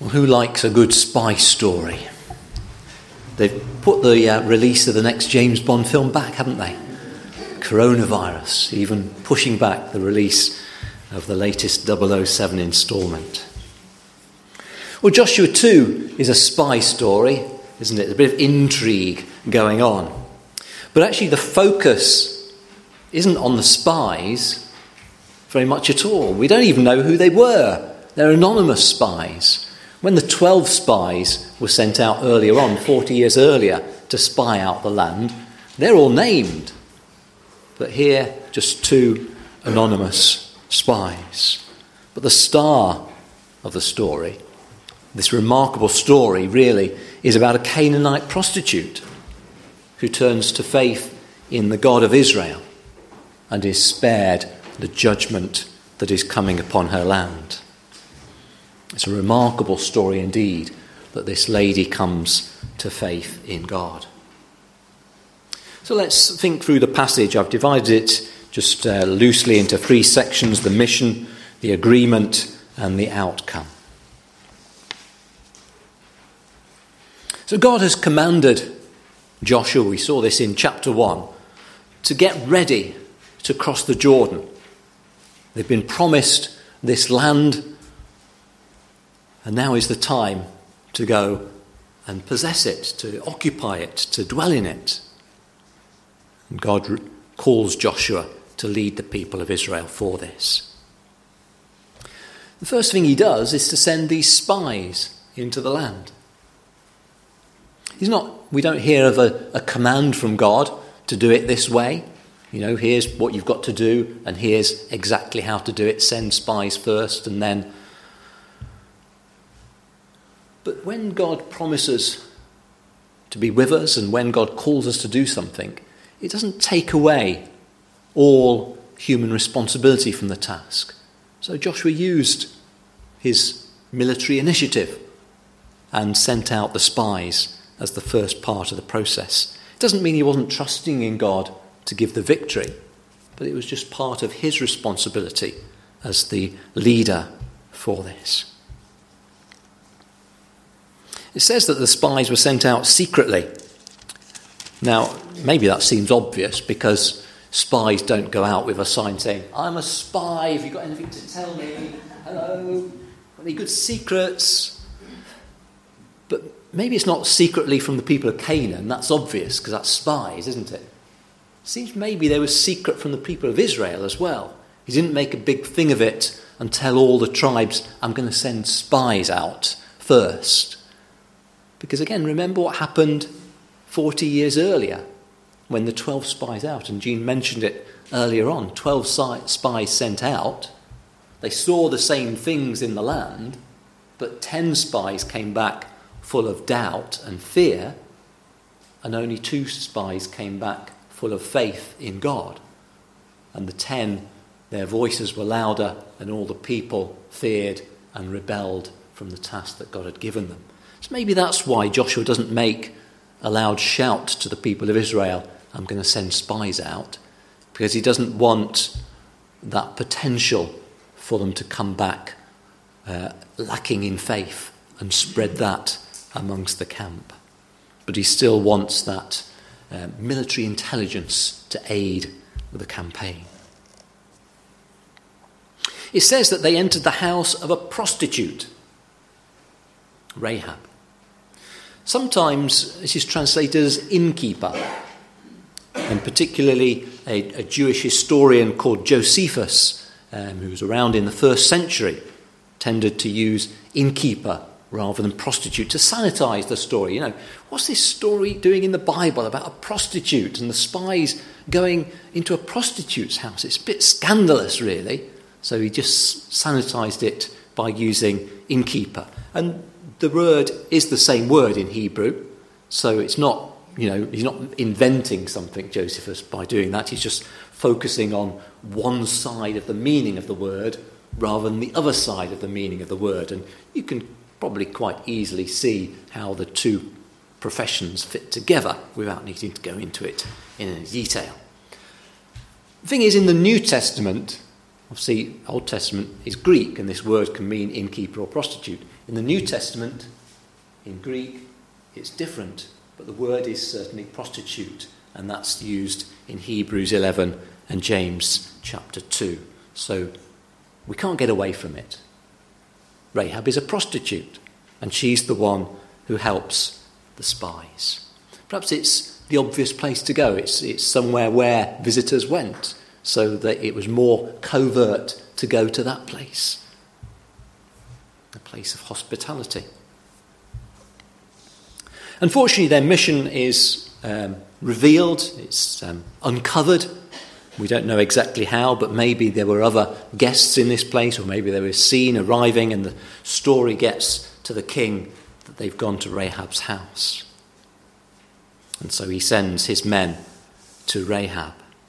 Well, who likes a good spy story? They've put the release of the next James Bond film back, haven't they? Coronavirus, even pushing back the release of the latest 007 instalment. Well, Joshua 2 is a spy story, isn't it? There's a bit of intrigue going on. But actually the focus isn't on the spies very much at all. We don't even know who they were. They're anonymous spies. When the 12 spies were sent out earlier on, 40 years earlier, to spy out the land, they're all named. But here, just 2 anonymous spies. But the star of the story, this remarkable story really, is about a Canaanite prostitute who turns to faith in the God of Israel and is spared the judgment that is coming upon her land. It's a remarkable story indeed that this lady comes to faith in God. So let's think through the passage. I've divided it just loosely into 3 sections: the mission, the agreement, and the outcome. So God has commanded Joshua, we saw this in chapter 1, to get ready to cross the Jordan. They've been promised this land, and now is the time to go and possess it, to occupy it, to dwell in it. And God calls Joshua to lead the people of Israel for this. The first thing he does is to send these spies into the land. We don't hear of a command from God to do it this way. Here's what you've got to do, and here's exactly how to do it. Send spies first, and then. But when God promises to be with us, and when God calls us to do something, it doesn't take away all human responsibility from the task. So Joshua used his military initiative and sent out the spies as the first part of the process. It doesn't mean he wasn't trusting in God to give the victory, but it was just part of his responsibility as the leader for this. It says that the spies were sent out secretly. Now, maybe that seems obvious because spies don't go out with a sign saying, "I'm a spy, have you got anything to tell me? Hello, got any good secrets?" But maybe it's not secretly from the people of Canaan. That's obvious because that's spies, isn't it? It seems maybe they were secret from the people of Israel as well. He didn't make a big thing of it and tell all the tribes, "I'm going to send spies out first." Because again, remember what happened 40 years earlier when the 12 spies out, and Jean mentioned it earlier on, 12 spies sent out. They saw the same things in the land, but 10 spies came back full of doubt and fear, and only 2 spies came back full of faith in God. And the 10, their voices were louder, and all the people feared and rebelled from the task that God had given them. So maybe that's why Joshua doesn't make a loud shout to the people of Israel, "I'm going to send spies out," because he doesn't want that potential for them to come back lacking in faith and spread that amongst the camp. But he still wants that military intelligence to aid with the campaign. It says that they entered the house of a prostitute, Rahab. Sometimes this is translated as innkeeper, and particularly a Jewish historian called Josephus, who was around in the 1st century, tended to use innkeeper rather than prostitute to sanitize the story. What's this story doing in the Bible about a prostitute and the spies going into a prostitute's house? It's a bit scandalous, really. So he just sanitized it by using innkeeper. And the word is the same word in Hebrew, so it's not, he's not inventing something, Josephus, by doing that. He's just focusing on one side of the meaning of the word rather than the other side of the meaning of the word. And you can probably quite easily see how the 2 professions fit together without needing to go into it in any detail. The thing is, in the New Testament, Obviously, Old Testament is Greek, and this word can mean innkeeper or prostitute. In the New Testament, in Greek, it's different, but the word is certainly prostitute, and that's used in Hebrews 11 and James chapter 2. So we can't get away from it. Rahab is a prostitute, and she's the one who helps the spies. Perhaps it's the obvious place to go. It's somewhere where visitors went, so that it was more covert to go to that place. A place of hospitality. Unfortunately, their mission is revealed, it's uncovered. We don't know exactly how, but maybe there were other guests in this place, or maybe they were seen arriving, and the story gets to the king that they've gone to Rahab's house. And so he sends his men to Rahab.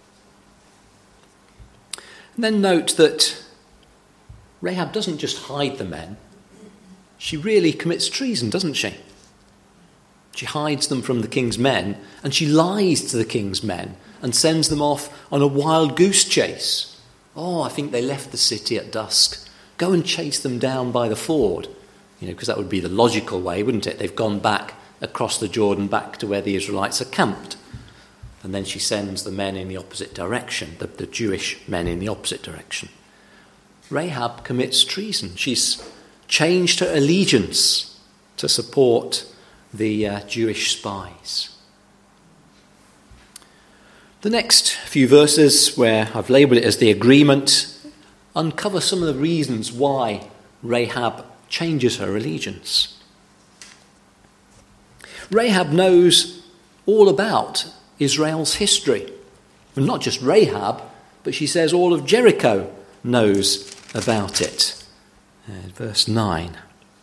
And then note that Rahab doesn't just hide the men, she really commits treason, doesn't she? She hides them from the king's men, and she lies to the king's men and sends them off on a wild goose chase. Oh, I think they left the city at dusk. Go and chase them down by the ford. Because that would be the logical way, wouldn't it? They've gone back across the Jordan, back to where the Israelites are camped. And then she sends the men in the opposite direction, the Jewish men in the opposite direction. Rahab commits treason. She's changed her allegiance to support the Jewish spies. The next few verses, where I've labelled it as the agreement, uncover some of the reasons why Rahab changes her allegiance. Rahab knows all about Israel's history. And not just Rahab, but she says all of Jericho knows about it. Verse 9.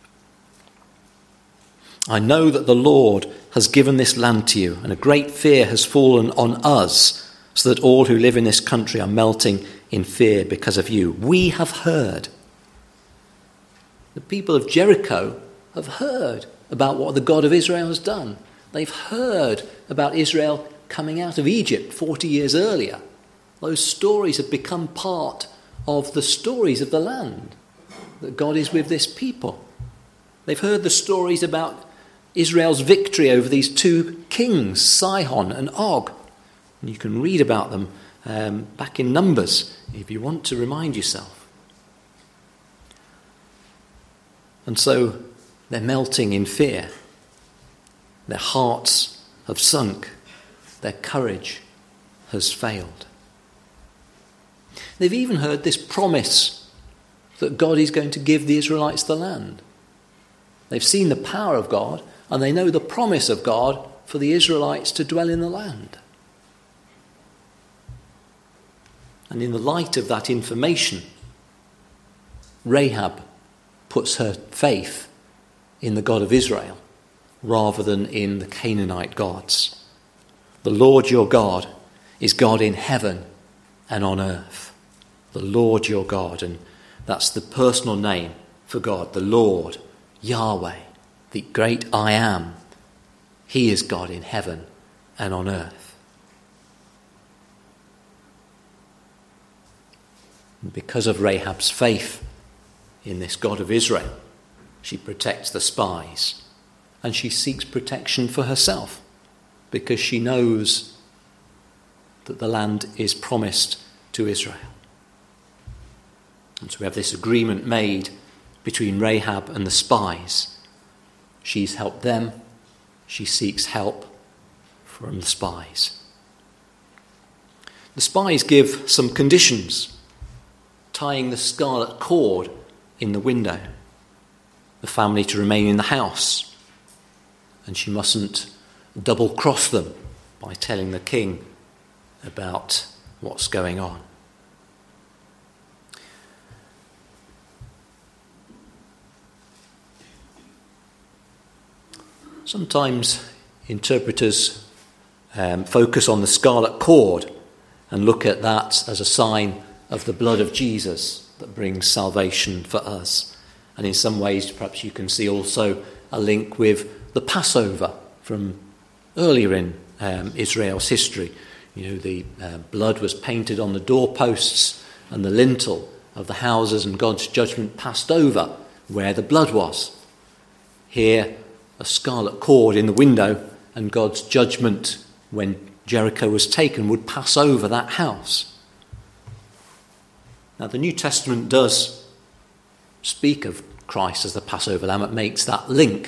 I know that the Lord has given this land to you, and a great fear has fallen on us, so that all who live in this country are melting in fear because of you. We have heard. The people of Jericho have heard about what the God of Israel has done. They've heard about Israel coming out of Egypt 40 years earlier. Those stories have become part of the stories of the land, that God is with this people. They've heard the stories about Israel's victory over these two kings, Sihon and Og. And you can read about them back in Numbers if you want to remind yourself. And so they're melting in fear. Their hearts have sunk. Their courage has failed. They've even heard this promise that God is going to give the Israelites the land. They've seen the power of God, and they know the promise of God for the Israelites to dwell in the land. And in the light of that information, Rahab puts her faith in the God of Israel rather than in the Canaanite gods. The Lord your God is God in heaven and on earth. The Lord your God, and that's the personal name for God, the Lord, Yahweh, the great I am. He is God in heaven and on earth. And because of Rahab's faith in this God of Israel, she protects the spies, and she seeks protection for herself because she knows that the land is promised to Israel. And so we have this agreement made between Rahab and the spies. She's helped them. She seeks help from the spies. The spies give some conditions, tying the scarlet cord in the window, the family to remain in the house, and she mustn't double-cross them by telling the king about what's going on. Sometimes interpreters focus on the scarlet cord and look at that as a sign of the blood of Jesus that brings salvation for us. And in some ways, perhaps you can see also a link with the Passover from earlier in Israel's history. You know, the blood was painted on the doorposts and the lintel of the houses, and God's judgment passed over where the blood was. Here, a scarlet cord in the window, and God's judgment when Jericho was taken would pass over that house. Now, the New Testament does speak of Christ as the Passover lamb. It makes that link.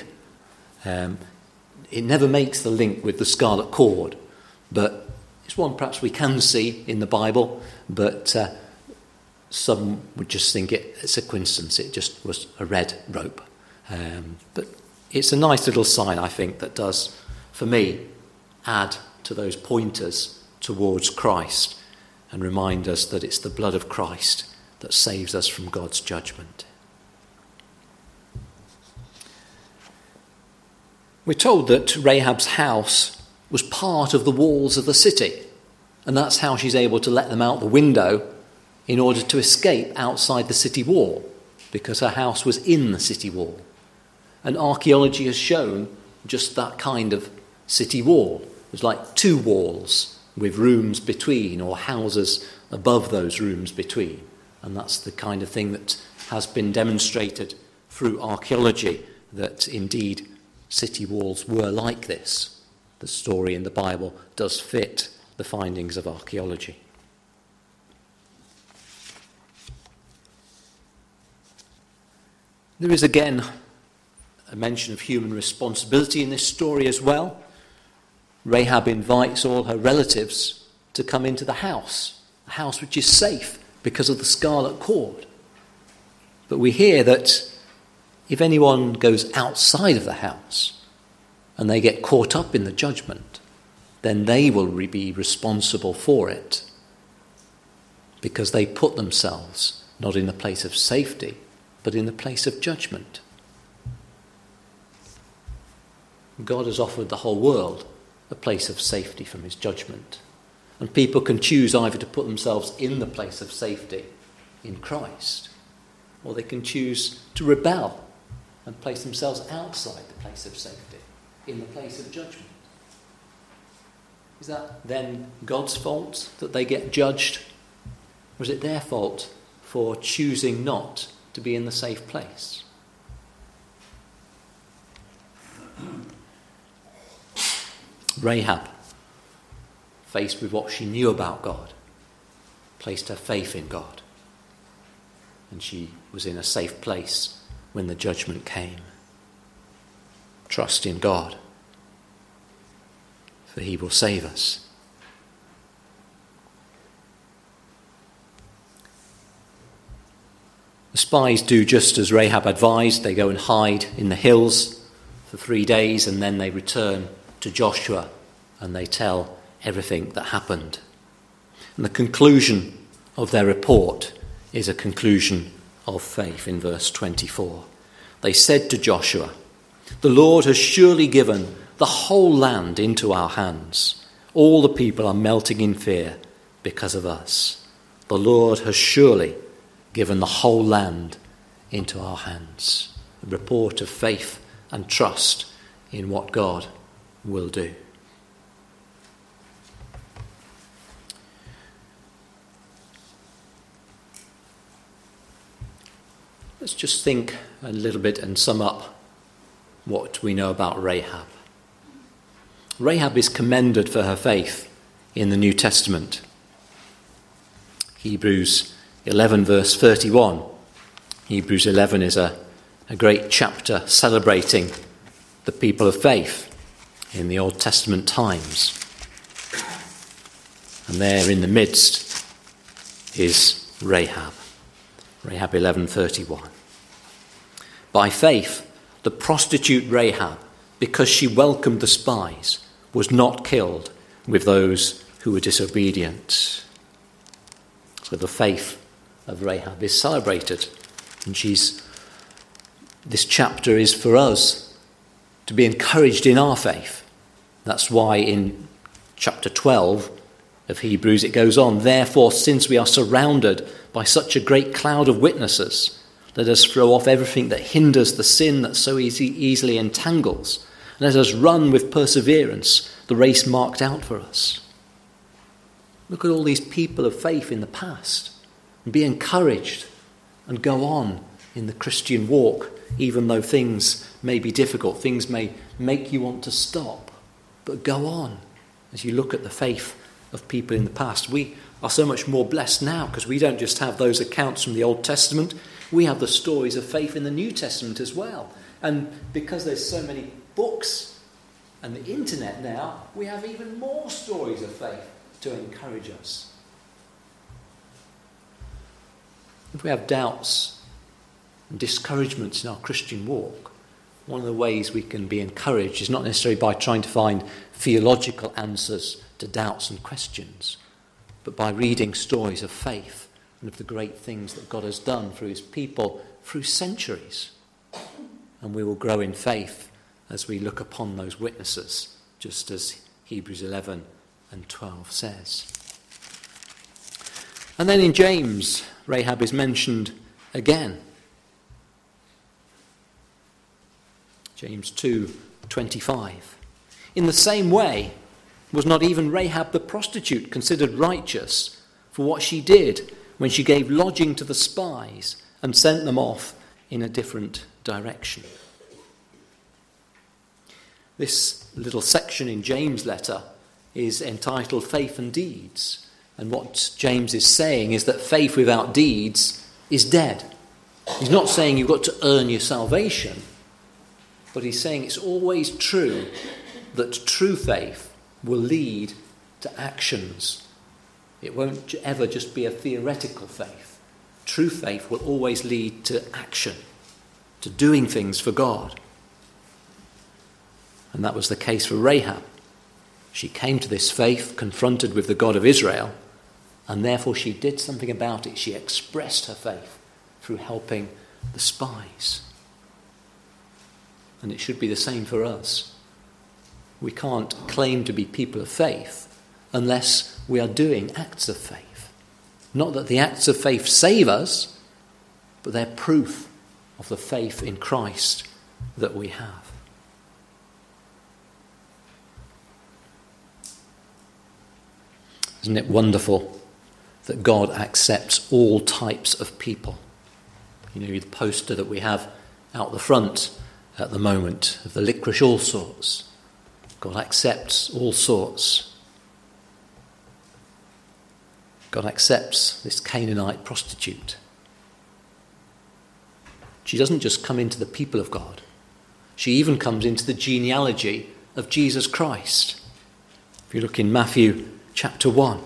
It never makes the link with the scarlet cord, but it's one perhaps we can see in the Bible, but some would just think it's a coincidence. It just was a red rope. But it's a nice little sign, I think, that does, for me, add to those pointers towards Christ and remind us that it's the blood of Christ that saves us from God's judgment. We're told that Rahab's house was part of the walls of the city, and that's how she's able to let them out the window in order to escape outside the city wall, because her house was in the city wall. And archaeology has shown just that kind of city wall. It was like two walls with rooms between, or houses above those rooms between. And that's the kind of thing that has been demonstrated through archaeology, that indeed city walls were like this. The story in the Bible does fit the findings of archaeology. There is again a mention of human responsibility in this story as well. Rahab invites all her relatives to come into the house, a house which is safe because of the scarlet cord. But we hear that if anyone goes outside of the house and they get caught up in the judgment, then they will be responsible for it, because they put themselves not in the place of safety, but in the place of judgment. God has offered the whole world a place of safety from his judgment. And people can choose either to put themselves in the place of safety in Christ, or they can choose to rebel and place themselves outside the place of safety, in the place of judgment. Is that then God's fault that they get judged? Or is it their fault for choosing not to be in the safe place? Rahab, faced with what she knew about God, placed her faith in God. And she was in a safe place when the judgment came. Trust in God, for he will save us. The spies do just as Rahab advised. They go and hide in the hills for 3 days, and then they return to Joshua and they tell everything that happened. And the conclusion of their report is a conclusion of faith in verse 24. They said to Joshua, "The Lord has surely given the whole land into our hands. All the people are melting in fear because of us. The Lord has surely given the whole land into our hands." A report of faith and trust in what God will do. Let's just think a little bit and sum up what we know about Rahab. Rahab is commended for her faith in the New Testament. Hebrews 11 verse 31. Hebrews 11 is a great chapter celebrating the people of faith in the Old Testament times. And there in the midst is Rahab. Rahab 11:31. By faith, the prostitute Rahab, because she welcomed the spies, was not killed with those who were disobedient. So the faith of Rahab is celebrated, and this chapter is for us to be encouraged in our faith. That's why in chapter 12 of Hebrews it goes on, "Therefore, since we are surrounded by such a great cloud of witnesses, let us throw off everything that hinders the sin that so easily entangles. Let us run with perseverance the race marked out for us." Look at all these people of faith in the past. and be encouraged and go on in the Christian walk, even though things may be difficult, things may make you want to stop, but go on. As you look at the faith of people in the past, we are so much more blessed now because we don't just have those accounts from the Old Testament, we have the stories of faith in the New Testament as well. And because there's so many books and the internet now, we have even more stories of faith to encourage us. If we have doubts and discouragements in our Christian walk, one of the ways we can be encouraged is not necessarily by trying to find theological answers to doubts and questions, but by reading stories of faith and of the great things that God has done through his people through centuries. And we will grow in faith as we look upon those witnesses, just as Hebrews 11 and 12 says. And then in James, Rahab is mentioned again. James 2:25. In the same way, was not even Rahab the prostitute considered righteous for what she did when she gave lodging to the spies and sent them off in a different direction? This little section in James' letter is entitled Faith and Deeds. And what James is saying is that faith without deeds is dead. He's not saying you've got to earn your salvation, but he's saying it's always true that true faith will lead to actions. It won't ever just be a theoretical faith. True faith will always lead to action, to doing things for God. And that was the case for Rahab. She came to this faith confronted with the God of Israel, and therefore she did something about it. She expressed her faith through helping the spies. And it should be the same for us. We can't claim to be people of faith unless we are doing acts of faith. Not that the acts of faith save us, but they're proof of the faith in Christ that we have. Isn't it wonderful that God accepts all types of people? You know, the poster that we have out the front at the moment of the licorice all sorts. God accepts all sorts. God accepts this Canaanite prostitute. She doesn't just come into the people of God. She even comes into the genealogy of Jesus Christ. If you look in Matthew chapter 1.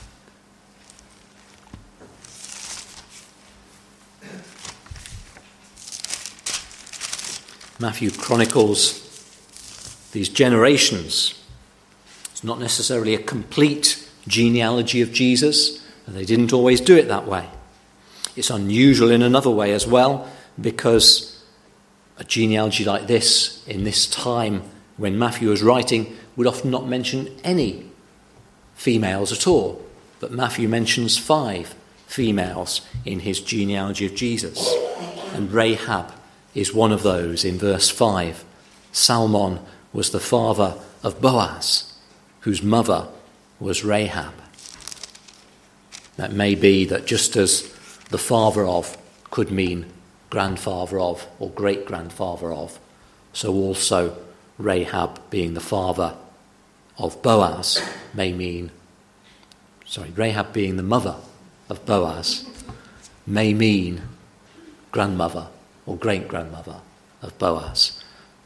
Matthew chronicles these generations. It's not necessarily a complete genealogy of Jesus, and they didn't always do it that way. It's unusual in another way as well, because a genealogy like this, in this time when Matthew was writing, would often not mention any females at all. But Matthew mentions 5 females in his genealogy of Jesus. And Rahab is one of those in verse 5. Salmon was the father of Boaz, whose mother was Rahab. That may be that just as the father of could mean grandfather of or great-grandfather of, so also Rahab being the father of Boaz may mean, Rahab being the mother of Boaz may mean grandmother or great-grandmother of Boaz.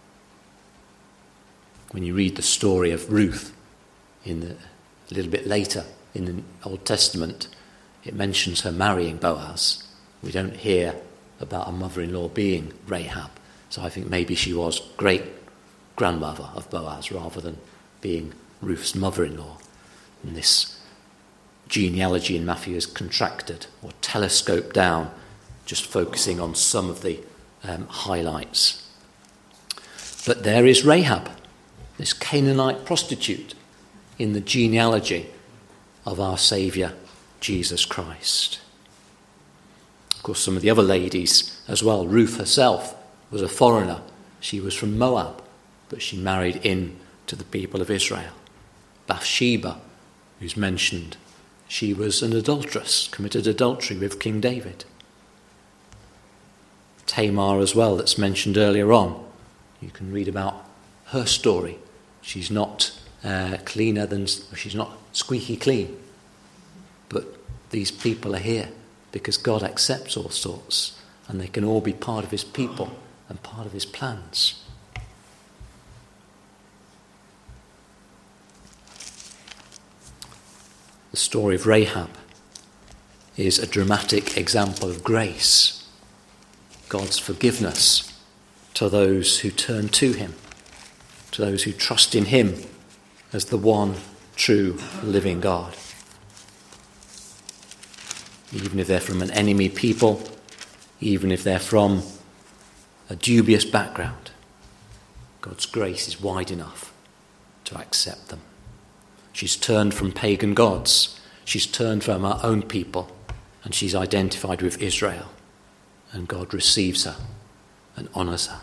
When you read the story of Ruth a little bit later in the Old Testament, it mentions her marrying Boaz. We don't hear about a mother-in-law being Rahab, so I think maybe she was great-grandmother of Boaz rather than being Ruth's mother-in-law. And this genealogy in Matthew is contracted or telescoped down, just focusing on some of the highlights. But there is Rahab, this Canaanite prostitute, in the genealogy of our Saviour, Jesus Christ. Of course, some of the other ladies as well. Ruth herself was a foreigner. She was from Moab, but she married in to the people of Israel. Bathsheba, who's mentioned She was an adulteress, committed adultery with King David. Tamar as well, that's mentioned earlier on. You can read about her story. She's not she's not squeaky clean. But these people are here because God accepts all sorts, and they can all be part of his people and part of his plans. The story of Rahab is a dramatic example of grace, God's forgiveness to those who turn to him, to those who trust in him as the one true living God. Even if they're from an enemy people, even if they're from a dubious background, God's grace is wide enough to accept them. She's turned from pagan gods. She's turned from her own people, and she's identified with Israel. And God receives her and honours her.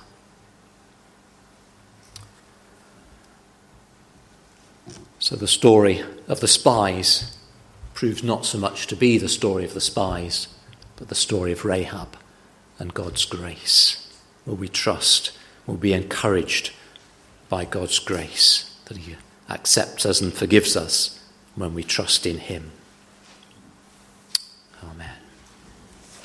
So the story of the spies proves not so much to be the story of the spies, but the story of Rahab and God's grace. Will we trust, will be encouraged by God's grace, that he accepts us and forgives us when we trust in him.